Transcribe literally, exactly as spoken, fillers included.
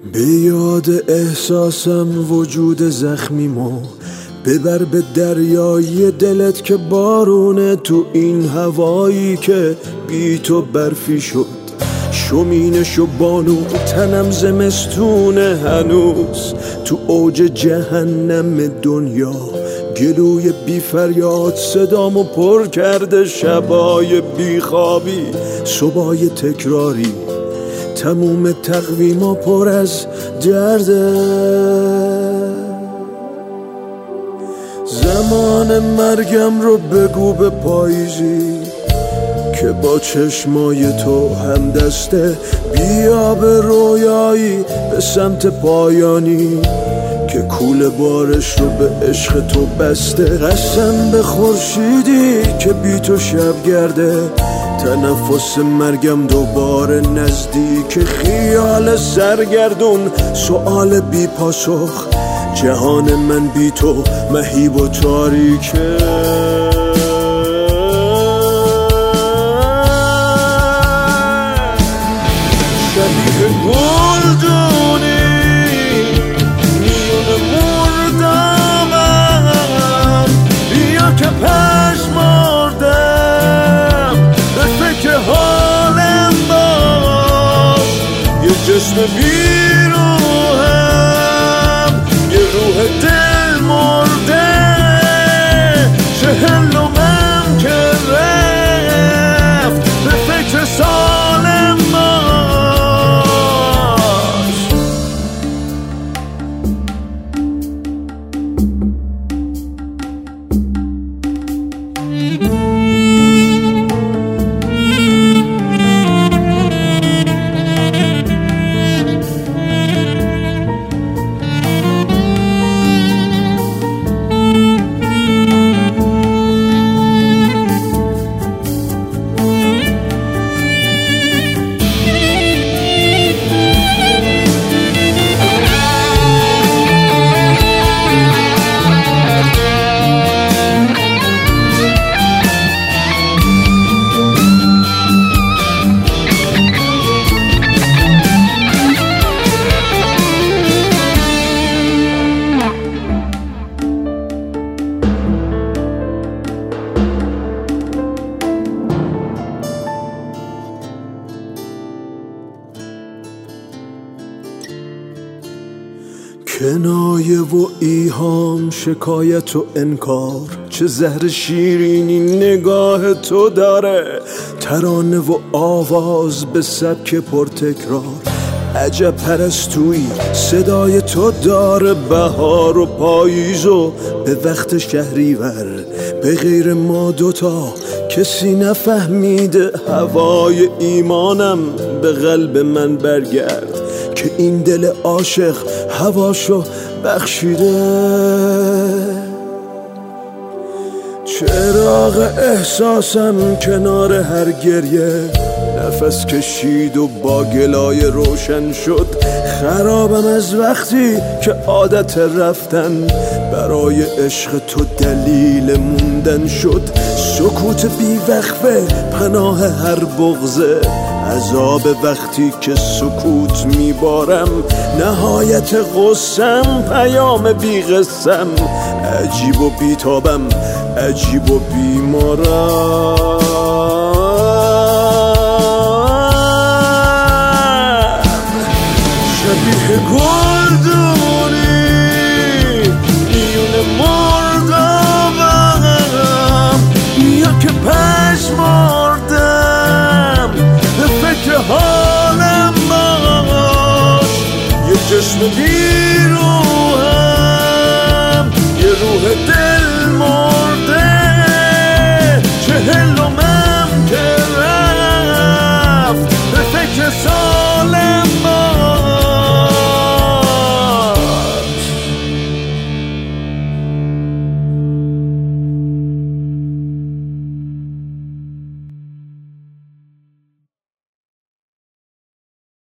به یاد احساسم وجود زخمیمو ببر به دریای دلت که بارونه تو این هوایی که بی تو برفی شد. شمینش و بانو تنم زمستونه هنوز تو اوج جهنم دنیا. گلوی بی فریاد صدامو پر کرده شبای بی خوابی صبحای تکراری. تموم تقویما پر از درده. زمان مرگم رو بگو به پاییزی که با چشمای تو هم دسته. بیا به رویایی به سمت پایانی که کوله بارش رو به عشق تو بسته. قسم به خورشیدی که بی تو شب گرده. تنفس مرگم دوباره نزدیک. خیال سرگردون سؤال بی پاسخ. جهان من بی تو مهیب و تاریکه. شبیه گلدونی میون مردمم. بیا که پشمردم به فکر حالم باش. یه جسم بیروهم یه روح دل مرده. چهلمم که رفت به فکر سالم باش. کنایه و ایهام شکایت و انکار. چه زهر شیرینی نگاه تو داره. ترانه و آواز به سبک پرتکرار. عجب پرستویی صدای تو داره. بهار و پاییز و به وقت شهریور. به غیر ما دوتا کسی نفهمیده. هوای ایمانم به قلب من برگرد که این دل عاشق هواشو بخشیده. چراغ احساسم کنار هر گریه. نفس کشید و با گلای روشن شد. خرابم از وقتی که عادت رفتن برای عشق تو دلیل موندن شد. سکوت بی وقفه پناه هر بغضه. عذاب وقتی که سکوت میبارم. نهایت غصم پیام بی قسم. عجیب و بیتابم عجیب و بیمارم. شبیه گل